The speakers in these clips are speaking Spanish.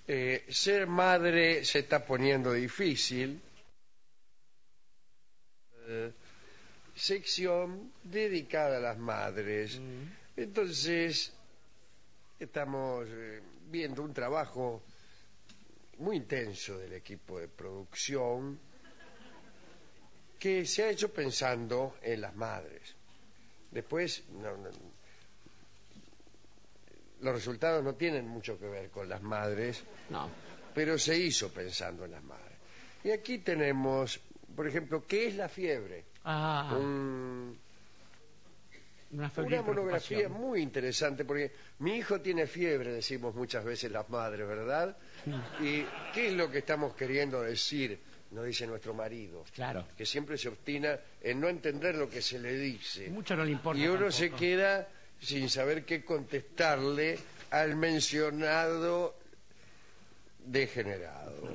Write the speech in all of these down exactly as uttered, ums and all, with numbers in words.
Eh, ser madre se está poniendo difícil. Eh, sección dedicada a las madres. Mm. Entonces, estamos eh, viendo un trabajo muy intenso del equipo de producción que se ha hecho pensando en las madres. Después, no, no, los resultados no tienen mucho que ver con las madres, no, pero se hizo pensando en las madres. Y aquí tenemos, por ejemplo, ¿qué es la fiebre? Ah, Un, una, una monografía muy interesante, porque mi hijo tiene fiebre, decimos muchas veces las madres, ¿verdad? Sí. ¿Y qué es lo que estamos queriendo decir? Nos dice nuestro marido, claro, que siempre se obstina en no entender lo que se le dice. Mucho no le importa. Y uno tampoco. se queda sin saber qué contestarle al mencionado degenerado.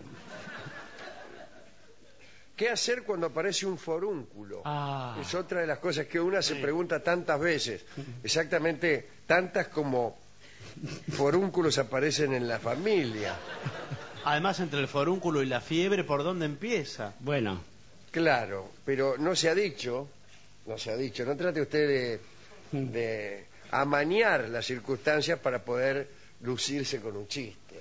¿Qué hacer cuando aparece un forúnculo? Ah. Es otra de las cosas que una se pregunta tantas veces, exactamente tantas como forúnculos aparecen en la familia. Además, entre el forúnculo y la fiebre, ¿por dónde empieza? Bueno. Claro, pero no se ha dicho, no se ha dicho, no trate usted de, de amañar las circunstancias para poder lucirse con un chiste.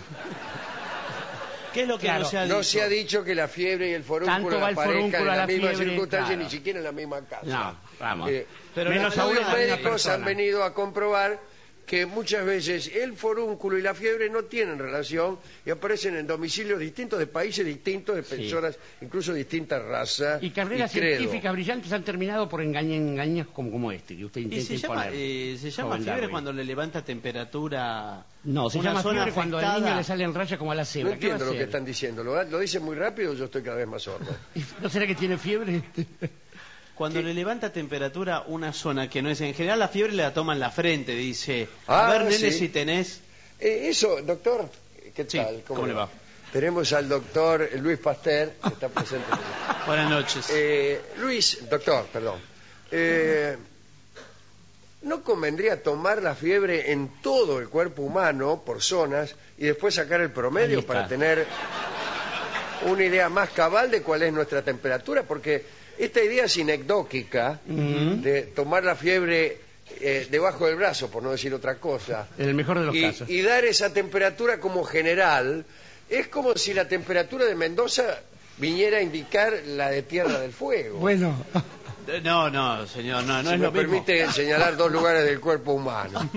¿Qué es lo que claro, no se ha dicho? No se ha dicho que la fiebre y el forúnculo aparezcan en la, la misma fiebre, circunstancia, claro. Ni siquiera en la misma casa. No, vamos. Eh, pero Menos aún los médicos han venido a comprobar que muchas veces el forúnculo y la fiebre no tienen relación y aparecen en domicilios distintos de países distintos, de personas, sí. incluso de distintas razas. Y carreras y científicas brillantes han terminado por engañar, engaños como, como este, que usted intenta ¿Y se llama, eh, ¿se llama fiebre Darwin. Cuando le levanta temperatura? No, se una llama zona fiebre cuando al afectada? niño le salen rayas como a la cebra. No entiendo lo que están diciendo. ¿Lo, lo dicen muy rápido? Yo estoy cada vez más sordo. ¿No será que tiene fiebre? Cuando ¿Qué? le levanta temperatura una zona que no es... En general la fiebre la toma en la frente, dice... Ah, a ver, nene, sí. si tenés... Eh, eso, doctor, ¿qué Sí, tal? ¿cómo le va? Tenemos al doctor Luis Pasteur, que está presente. Buenas noches. Eh, Luis, doctor, perdón. Eh, ¿No convendría tomar la fiebre en todo el cuerpo humano, por zonas, y después sacar el promedio para tener una idea más cabal de cuál es nuestra temperatura? Porque esta idea sinecdóquica uh-huh. de tomar la fiebre eh, debajo del brazo, por no decir otra cosa, en el mejor de los y, casos, y dar esa temperatura como general, es como si la temperatura de Mendoza viniera a indicar la de Tierra del Fuego. Bueno... No, no, señor, no, no si es me lo mismo. permite señalar dos lugares del cuerpo humano.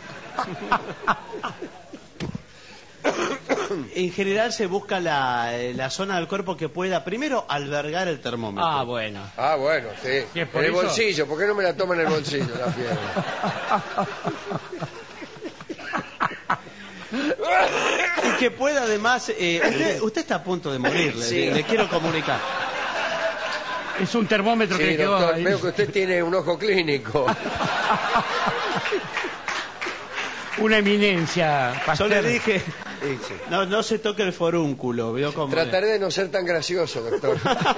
En general se busca la, la zona del cuerpo que pueda, primero, albergar el termómetro. Ah, bueno. Ah, bueno, sí. En el eso? bolsillo, ¿por qué no me la toma en el bolsillo la fiebre? Y que pueda además... Eh, usted, usted está a punto de morir, le, Sí. le quiero comunicar. Es un termómetro Sí, que le quedó doctor, ahí. veo que usted tiene un ojo clínico. Una eminencia, Yo Pasteur. le dije, Sí, sí. no, no se toque el forúnculo, ¿vio cómo? Trataré de no ser tan gracioso, doctor.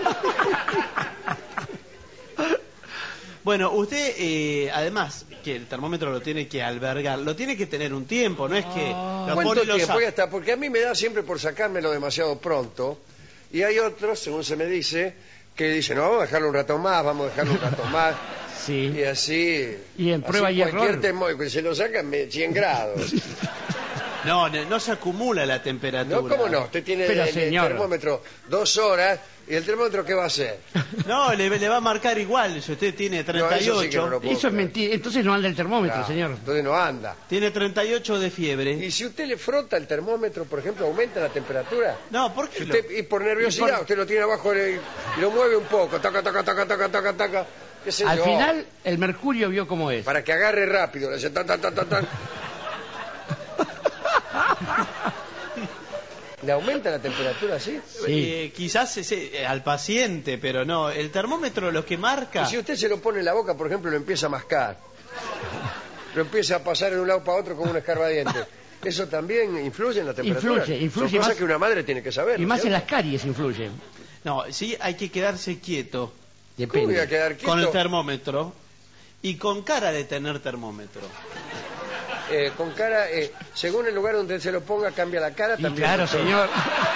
Bueno, usted, eh, además, que el termómetro lo tiene que albergar, lo tiene que tener un tiempo, no es que lo ¿Cuánto pone y lo tiempo? saca. Ya está, porque a mí me da siempre por sacármelo demasiado pronto. Y hay otros, según se me dice, que dicen, no, vamos a dejarlo un rato más, vamos a dejarlo un rato más. Sí. Y así... Y en prueba así y cualquier error. termo- que se lo sacan cien grados. No, no, no se acumula la temperatura. No, ¿cómo no? Usted tiene Pero, el, el señor. termómetro dos horas, ¿y el termómetro qué va a hacer? No, le, le va a marcar igual, si usted tiene treinta y No, eso sí que no ocho, lo puedo Eso es creer. mentira. Entonces no anda el termómetro, Claro, señor. entonces no anda. tiene treinta y ocho de fiebre. Y si usted le frota el termómetro, por ejemplo, aumenta la temperatura. No, ¿por qué? Si lo- usted, y por nerviosidad, Y por- usted lo tiene abajo el- y lo mueve un poco, taca, taca, taca, taca, taca, taca, qué sé Al yo, final, el mercurio vio cómo es. para que agarre rápido, le hace tan, tan, tan, tan, tan. ¿Le aumenta la temperatura así? Sí. Eh, quizás ese, eh, al paciente, pero no. El termómetro lo que marca... Y si usted se lo pone en la boca, por ejemplo, lo empieza a mascar, lo empieza a pasar de un lado para otro como un escarbadiente, ¿eso también influye en la temperatura? Influye, influye Son cosas más- que una madre tiene que saber. Y ¿no más es en cierto? las caries influye. No, sí hay que quedarse quieto ¿Cómo voy a Depende. quedar quieto? con el termómetro y con cara de tener termómetro. eh, con cara, eh, según el lugar donde se lo ponga, cambia la cara Y también. claro, doctor. señor.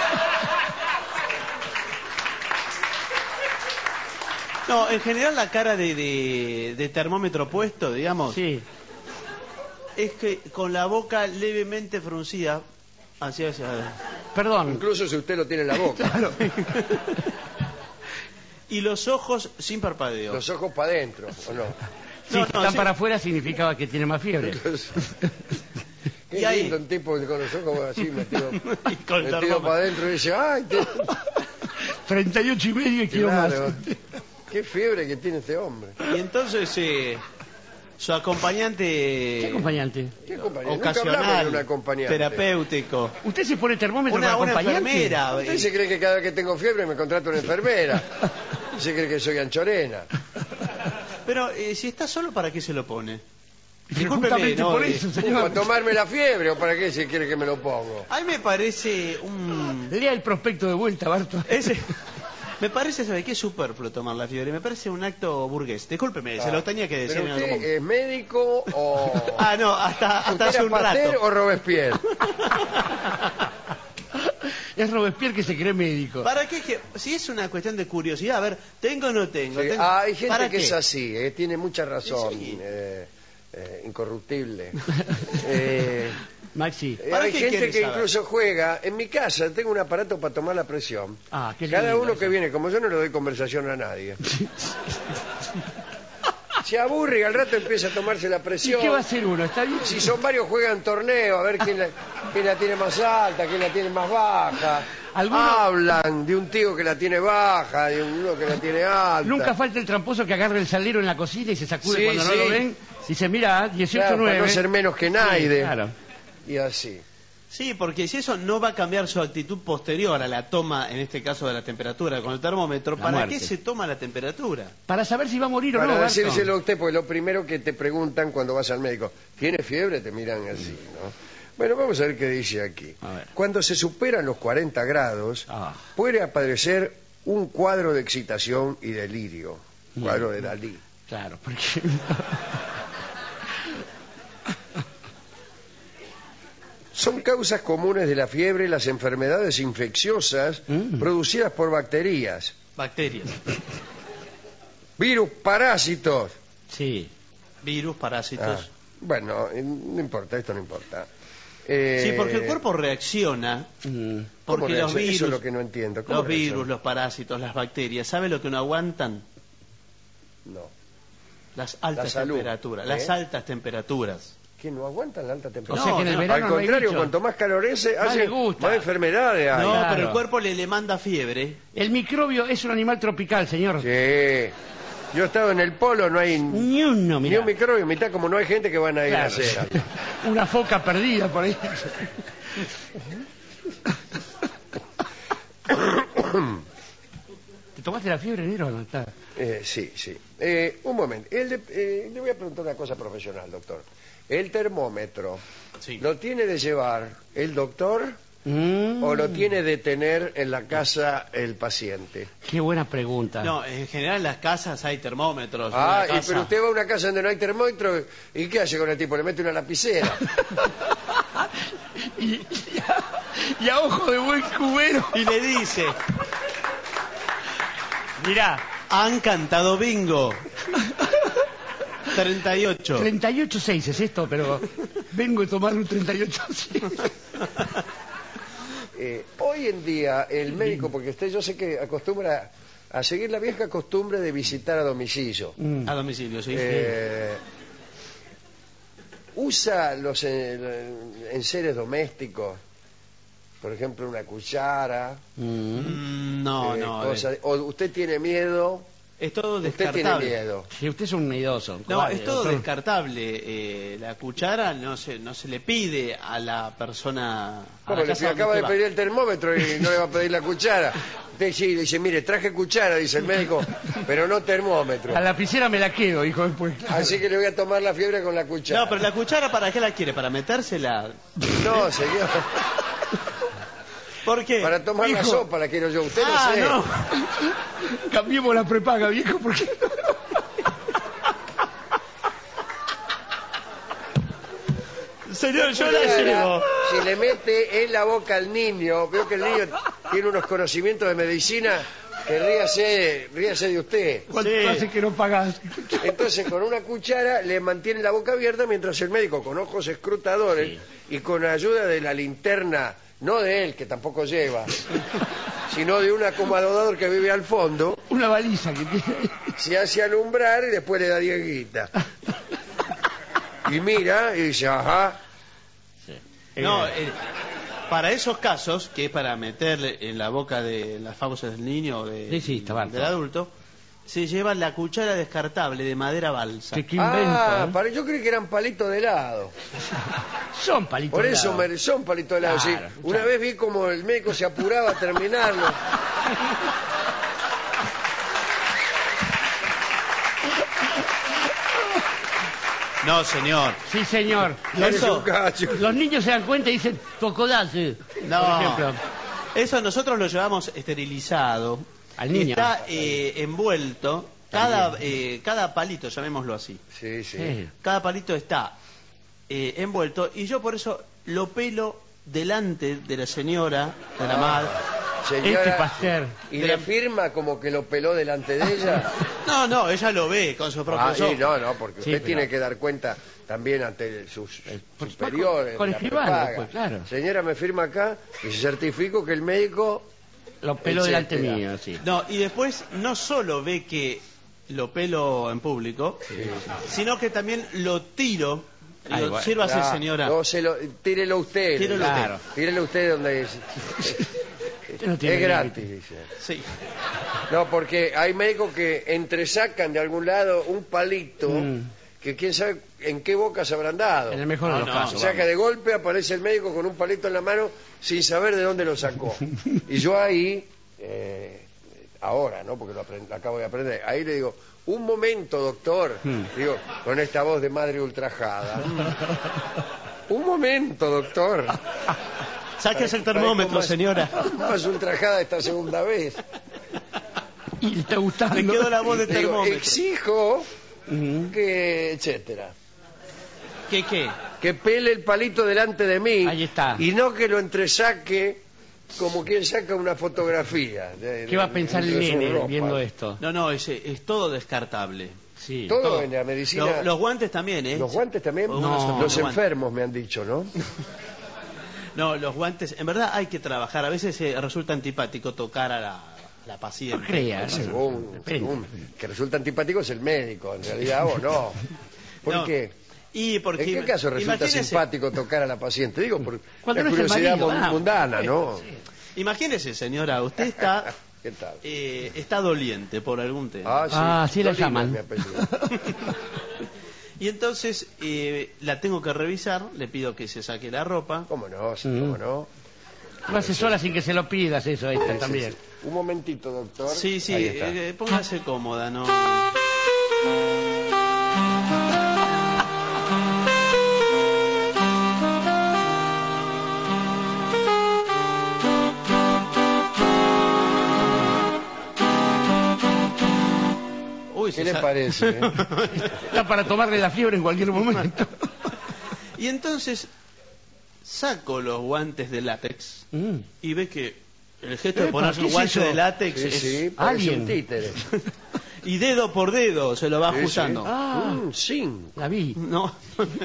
No, en general la cara de, de, de termómetro puesto, digamos, Sí. es que con la boca levemente fruncida, hacia hacia. Perdón. Incluso si usted lo tiene en la boca. Claro. Y los ojos sin parpadeo. Los ojos para adentro, ¿o no? Si No, no, están sí. para afuera significaba que tiene más fiebre. Qué Y ahí- lindo un tipo con los ojos así metido, Y con el metido termómetro. para adentro y dice, ¡ay! te- treinta y ocho y medio y quiero Claro. más. Qué fiebre que tiene este hombre. Y entonces eh, su acompañante, ¿Qué acompañante? ¿Qué acompañante? Nunca hablamos de ocasional, un acompañante. terapéutico, ¿Usted se pone termómetro una, para una acompañante? enfermera. Usted eh, se cree que cada vez que tengo fiebre me contrato una enfermera. Se cree que soy anchorena. Pero eh, si está solo, ¿para qué se lo pone? Pero Discúlpeme, justamente no, por eh, eso, ¿Para señor. tomarme la fiebre o para qué se quiere que me lo pongo? A mí me parece un... Lea el prospecto de vuelta, Barto. Ese... Me parece, ¿sabe qué? Superfluo tomar la fiebre. Me parece un acto burgués. Discúlpeme, se lo tenía que decir ¿Pero en algún usted momento. es médico o...? Ah, no, hasta, hasta ¿Usted hace era un Pasteur rato. o Robespierre? Es Robespierre que se cree médico. ¿Para qué? Que- si es una cuestión de curiosidad, a ver, ¿tengo o no tengo? Sí. ¿Tengo? Ah, hay gente ¿Para que qué? es así, eh, tiene mucha razón, Sí. eh, eh, incorruptible. Eh, Maxi. eh, ¿Para hay qué gente quiere que saber? incluso juega. En mi casa tengo un aparato para tomar la presión. Ah, qué Cada lindo uno eso. que viene, como yo no le doy conversación a nadie. Se aburre y al rato empieza a tomarse la ¿Y presión. qué va a hacer uno? ¿Está bien? Si son varios juegan torneo, a ver quién la, quién la tiene más alta, quién la tiene más baja. Alguno- Hablan de un tío que la tiene baja, de uno que la tiene alta. Nunca falta el tramposo que agarra el salero en la cocina y se sacude Sí, cuando no sí. lo ven. Si se mira, dieciocho Claro, nueve. para no ser menos que Naide. Claro. Y así. Sí, porque si eso no va a cambiar su actitud posterior a la toma, en este caso de la temperatura con el termómetro, La ¿para muerte. qué se toma la temperatura? Para saber si va a morir o Para no, Barto. decírselo a usted, porque lo primero que te preguntan cuando vas al médico, ¿tiene fiebre? Te miran así, ¿no? Bueno, vamos a ver qué dice aquí. A ver. Cuando se superan los cuarenta grados, Ah. puede aparecer un cuadro de excitación y delirio. Cuadro de Dalí. Claro, porque... Son causas comunes de la fiebre las enfermedades infecciosas Mm. producidas por bacterias, Bacterias, virus, parásitos. Sí. virus, Ah, parásitos. bueno, eh, no importa, esto no importa. Eh, Sí, porque el cuerpo reacciona, Mm. ¿cómo porque reacciona? los virus, Eso es lo que no entiendo. ¿Cómo los virus, reacciona? los parásitos, las bacterias, ¿sabe lo que no aguantan? No. Las altas salud, temperaturas, ¿eh? las altas temperaturas. ¿Que no aguantan la alta O temperatura? sea que en el no, verano Al no hay contrario, bicho. cuanto más calorece, Más hace le gusta. más enfermedades hay. No, claro. pero el cuerpo le, le manda fiebre. El microbio es un animal tropical, señor. Sí. Yo he estado en el polo, no hay Ni uno, ni mira. un microbio, mitad como no hay gente que van a ir a Claro. hacer. Una foca perdida por ahí. ¿Te tomaste la fiebre, negro? No está. Eh, sí, sí. Eh, un momento. El de- eh, le voy a preguntar una cosa profesional, doctor. El termómetro, Sí. ¿lo tiene de llevar el doctor Mm. o lo tiene de tener en la casa el paciente? Qué buena pregunta. No, en general en las casas hay termómetros. Ah, en una y, casa- pero usted va a una casa donde no hay termómetro, ¿y qué hace con el tipo? Le mete una lapicera. y, y a, y a ojo de buen cubero. Y le dice, Mirá, han cantado bingo. treinta y ocho. treinta y ocho seis es esto, pero vengo a tomar un treinta y ocho seis. Eh, hoy en día el médico, porque usted yo sé que acostumbra a seguir la vieja costumbre de visitar a domicilio, Mm. A domicilio, sí. eh, usa los eh, enseres domésticos, por ejemplo una cuchara, Mm. Mm, no, eh, no. a cosa- ver. o usted tiene miedo, Es todo usted tiene descartable. miedo. Si usted es un miedoso. No, cobarde, es todo doctor. descartable. Eh, la cuchara no se, no se le pide a la persona. A ¿Cómo la le casa donde acaba de usted va. pedir el termómetro y no le va a pedir la cuchara? Usted sí, dice, mire, traje cuchara, dice el médico, pero no termómetro. La lapicera me la quedo, hijo después. Así que le voy a tomar la fiebre con la cuchara. No, pero la cuchara, ¿para qué la quiere? ¿Para metérsela? No, señor. ¿Por qué? Para tomar la Hijo. sopa la quiero yo. Usted Ah, no sé. no. Cambiemos la prepaga, viejo, porque... Señor, yo la cuchara, llevo. si le mete en la boca al niño, veo que el niño tiene unos conocimientos de medicina, que ríase, ríase de usted. ¿Cuánto Sí. hace que no pagas? Entonces con una cuchara le mantiene la boca abierta mientras el médico con ojos escrutadores Sí. y con ayuda de la linterna, no de él que tampoco lleva, sino de un acomodador que vive al fondo, Una baliza que tiene. se hace alumbrar y después le da diez guitas. Y mira y dice, ajá, No, Eh, eh, para esos casos, que es para meterle en la boca de las fauces del niño o de, Sí, sí, está bárbaro. del adulto, se lleva la cuchara descartable de madera balsa. qué, qué invento, ah, ¿eh? para- yo creí que eran palitos de helado. Son palitos. Por eso helados. me- son palitos de helado. sí. Claro, Una claro. vez vi como el médico se apuraba a terminarlo. No, señor. Sí, señor. Dale Eso- un cacho. Los niños se dan cuenta y dicen, tocolace. No. Por ejemplo. Eso nosotros lo llevamos esterilizado. Al niño. Está eh, envuelto, cada, eh, cada palito, llamémoslo así. Sí, sí. Sí. Cada palito está eh, envuelto y yo por eso lo pelo delante de la señora, de la madre. Señora, Este Pasteur. ¿y le firma como que lo peló delante de ella? No, no, ella lo ve con sus Ah, propios sí, ojos. no, no, porque Sí, usted pero- tiene que dar cuenta también ante sus pues, superiores. con- con de la escribano, prepaga. pues, claro. Señora, me firma acá y certifico que el médico... Lo peló delante etcétera. mío, sí. No, y después no solo ve que lo pelo en público, sino que también lo tiro. Ay, Digo, bueno. sírvase, Ah, señora. No, se lo, tírelo usted. Tírelo le- usted. Claro. Tírelo usted donde es. Usted no tiene Es gratis, límite. dice. Sí. No, porque hay médicos que entresacan de algún lado un palito Mm. que quién sabe en qué boca se habrán dado. En el mejor No, de los no, casos. O sea que de golpe aparece el médico con un palito en la mano sin saber de dónde lo sacó. Y yo ahí, eh, ahora, ¿no? Porque lo, aprend- lo acabo de aprender, ahí le digo, un momento, doctor, Hmm. digo, con esta voz de madre ultrajada. Un momento, doctor. Sáquese el Parezco termómetro, más- señora. Más ultrajada esta segunda vez. Y le está gustando. Le quedó la voz de Le digo, termómetro. exijo Ujú. que, etcétera. ¿Qué qué? Que pele el palito delante de mí. Ahí está. Y no que lo entresaque como quien saca una fotografía. de- ¿Qué va a de- pensar de el su nene ropa. viendo esto? No, no, es, es todo descartable. Sí. Todo, Todo. en la medicina. Lo- los guantes también, ¿eh? Los guantes también. Uno No. se pone Los guantes. enfermos me han dicho, ¿no? No, los guantes, en verdad hay que trabajar. A veces eh, resulta antipático tocar a la, la paciente. No crea. Según, Depende. según- que resulta antipático es el médico, en realidad vos no. ¿Por No. qué? Y porque, ¿En qué caso resulta imagínese- simpático tocar a la paciente? Digo, por Cuando la no es el curiosidad marido, mun- ah, mundana, ¿no? Imagínese, señora, usted está ¿Qué tal? eh, está doliente por algún tema. Ah, sí, Ah, sí la Dolina llaman. es mi apellido. Y entonces eh, la tengo que revisar, le pido que se saque la ropa. ¿Cómo no? Sí, Mm. ¿Cómo no? Lo hace sola sin que se lo pidas, eso, esta Sí, sí, también. sí. Un momentito, doctor. Sí, sí, Ahí está. eh, póngase cómoda, ¿no? Uy, ¿Qué se le sa- parece? eh? Está para tomarle la fiebre en cualquier momento. Y entonces saco los guantes de látex Mm. y ve que el gesto de Epa, ponerse ¿qué un es guante eso? de látex Sí, es... sí, parece Alien. un títere. Y dedo por dedo se lo va Sí, ajustando. sí. Ah. Mm, sí. La vi. No.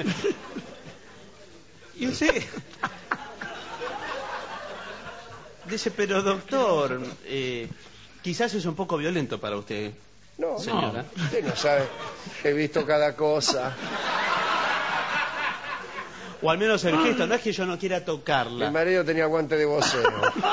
Y usted dice, pero doctor, eh, quizás es un poco violento para usted. No, Señora. usted no sabe. He visto cada cosa. O al menos el gesto, no es que yo no quiera Mi tocarla. marido tenía guante de voceo.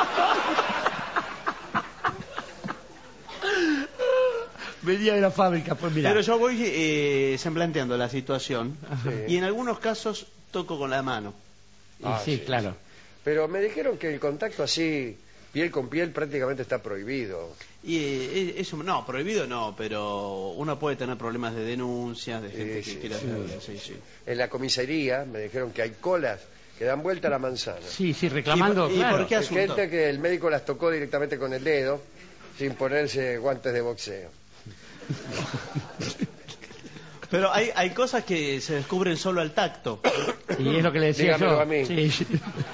Venía de la fábrica, pues mira. Pero yo voy eh, semblanteando la situación Sí. y en algunos casos toco con la mano. Ah, sí, sí, claro. Pero me dijeron que el contacto así, piel con piel, prácticamente está prohibido. Y eh, eso, no, prohibido no, pero uno puede tener problemas de denuncias, de gente Sí, que sí, quiera sí. hacer- sí, sí. En la comisaría me dijeron que hay colas que dan vuelta a la manzana. Sí, sí, reclamando, ¿Y- y claro. por qué Hay asunto? gente que el médico las tocó directamente con el dedo sin ponerse guantes de boxeo. Pero hay, hay cosas que se descubren solo al tacto. Y es lo que le decía Dígamelo yo. a mí. Sí.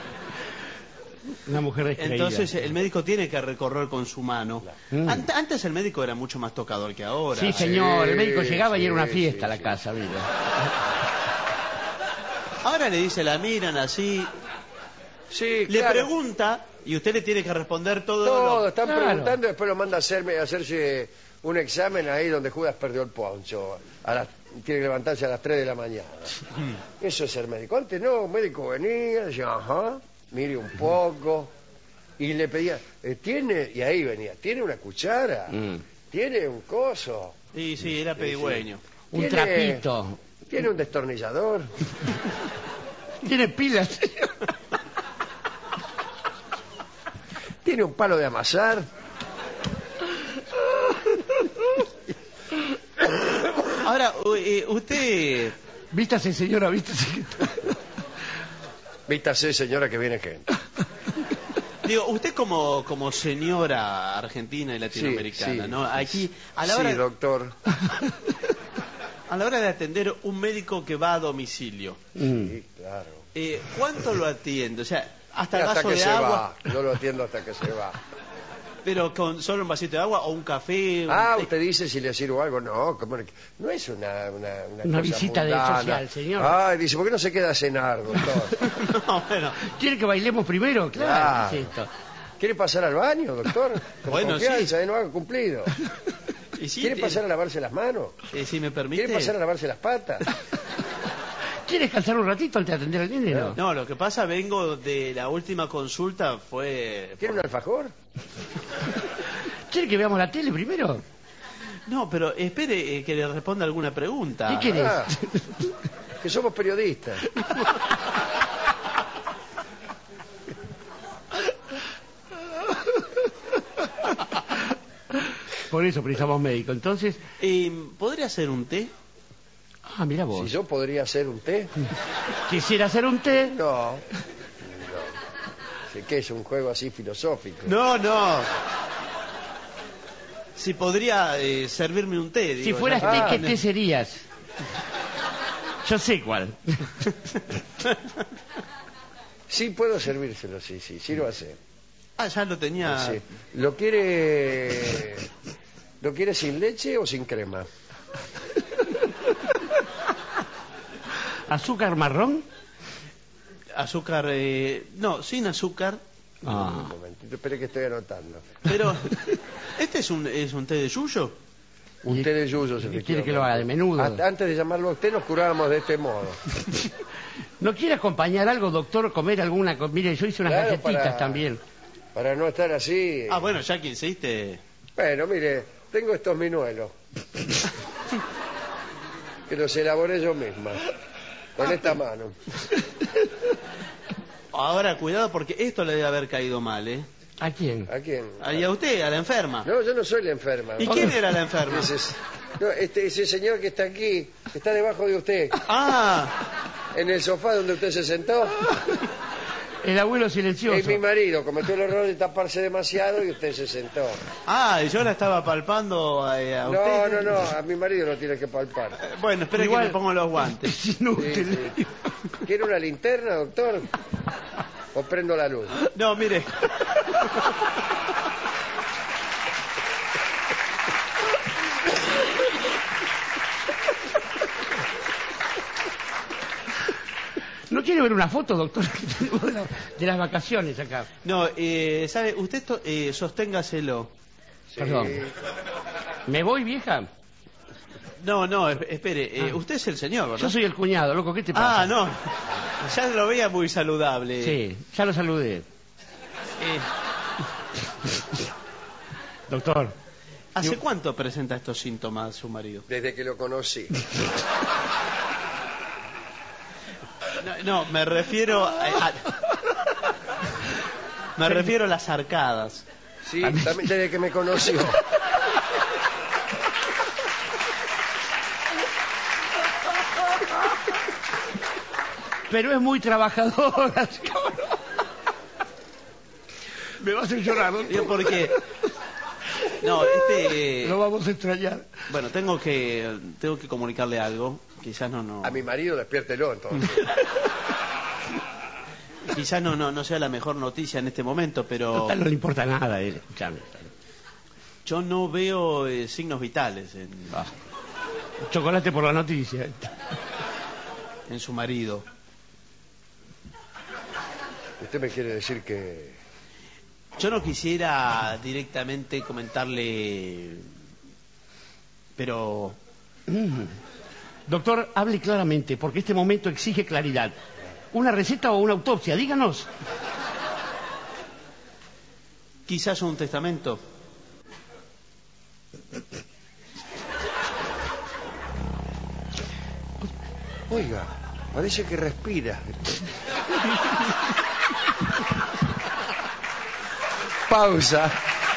Una mujer descreída. Entonces el médico tiene que recorrer con su mano. Mm. Ant- antes el médico era mucho más tocador que ahora. Sí, señor. El médico Sí, llegaba y era una sí, fiesta sí, a la sí. casa, mira. Ahora le dice, la miran así, Sí, le claro. pregunta y usted le tiene que responder todo. Todo, lo- están Claro. preguntando y después lo manda a hacerme, a hacerse un examen ahí donde Judas perdió el poncho. A las, tiene que levantarse a las tres de la mañana. Eso es ser médico. Antes no, un médico venía, decía, ajá, mire un poco. Y le pedía, eh, ¿tiene? Y ahí venía, ¿tiene una cuchara? Mm. ¿Tiene un coso? Sí, sí, era pedigüeño. Un ¿Tiene- trapito. ¿Tiene un destornillador? Tiene pilas. ¿Tiene un palo de amasar? Ahora, u- eh, usted... Vístase, señora, vístase. Vístase, señora, que viene gente. Digo, usted como, como señora argentina y latinoamericana, sí, ¿no? sí, Aquí, a la, Sí, hora, doctor. a la hora de atender un médico que va a domicilio, Mm. Sí, claro. eh, ¿cuánto lo atiende? O sea, hasta el Hasta vaso que de se agua, va. Yo lo atiendo hasta que se va. pero con solo un vasito de agua o un café. un Ah, té. usted dice si le sirvo algo. No, ¿cómo le- no es una, una, una, Una cosa visita de mundana. social, señor. Ay, dice, ¿por qué no se queda a cenar, doctor? No, bueno, ¿Quiere que bailemos primero? Claro. Claro. ¿qué es esto? ¿Quiere pasar al baño, doctor? Con Bueno, confianza, sí. ¿eh? No haga cumplido. y sí, ¿Quiere te- pasar a lavarse las manos? eh, si me permite. ¿Quiere pasar a lavarse las patas? ¿Quiere descansar un ratito antes de atender al nene? No. No, lo que pasa, vengo de la última consulta, fue... ¿Quiere un alfajor? ¿Quiere que veamos la tele primero? No, pero espere eh, que le responda alguna pregunta. ¿Qué quiere? Ah, que somos periodistas. Por eso precisamos médico. Entonces, Eh, ¿Podría hacer un té? ah, mira Si vos. yo podría hacer un té. Quisiera hacer un té. No. No. Sé que es un juego así filosófico. No, no. Si podría eh, servirme un té. Si digo, fueras ya té, que- ¿qué té serías? Yo sé cuál. Sí, puedo servírselo, sí, sí, sí lo hace. Ah, ya lo tenía. Sí. ¿Lo quiere lo quiere sin leche o sin crema? ¿Azúcar marrón? Azúcar. eh, No, sin azúcar. Ah. Un momentito, espere que estoy anotando. Pero. ¿Este es un, es un té de yuyo? Un ¿Y- té de yuyos, y quiere efectivamente. que lo haga de menudo? Hasta antes de llamarlo a usted nos curábamos de este modo. ¿No quiere acompañar algo, doctor? ¿Comer alguna? co- Mire, yo hice unas Claro, galletitas para- también. Para no estar así. Ah, bueno, ya que insiste. Bueno, mire, tengo estos minuelos. Que los elaboré yo misma. Con esta mano. Ahora, cuidado porque esto le debe haber caído mal, ¿eh? ¿A quién? ¿A quién? Ahí a usted, a la enferma. No, yo no soy la enferma. ¿Y quién era la enferma? Ese, es- no, este, ese señor que está aquí, que está debajo de usted, Ah, en el sofá donde usted se sentó, El abuelo silencioso. es mi marido. Cometió el error de taparse demasiado y usted se sentó. ah, y yo la estaba palpando eh, a No, usted. no, no, a mi marido lo tiene que palpar. Eh, Bueno, espera Igual- que me pongo los guantes. Es Sí, inútil. sí. ¿Quiere una linterna, doctor? ¿O prendo la luz? No, mire. ¿No quiere ver una foto, doctor, que tenemos de, la- de las vacaciones acá? No, eh, ¿sabe? Usted to- eh, sosténgaselo. Sí. Perdón. ¿Me voy, vieja? No, no, esp- espere. eh, Ah. usted es el señor, ¿verdad? Yo soy el cuñado, loco, ¿qué te pasa? Ah, no. Ya lo veía muy saludable. Sí, ya lo saludé. Eh, Doctor, ¿Hace Yo- cuánto presenta estos síntomas su marido? Desde que lo conocí. No, no, me refiero a, a- me refiero a las arcadas. Sí, también desde que me conoció. pero es muy trabajadora. Me va a hacer llorar, Digo, doctor. porque No, este... Lo vamos a extrañar. Bueno, tengo que tengo que comunicarle algo. Quizás no, no... A mi marido despiértelo entonces. Quizás no, no, no sea la mejor noticia en este momento, pero... Total, no le importa nada a él, escuchame. Yo no veo eh, signos vitales en, Ah, chocolate por la noticia. en su marido. Usted me quiere decir que... Yo no quisiera directamente comentarle, pero... Mm. Doctor, hable claramente, porque este momento exige claridad. ¿Una receta o una autopsia? Díganos. Quizás un testamento. Oiga, parece que respira. Pausa.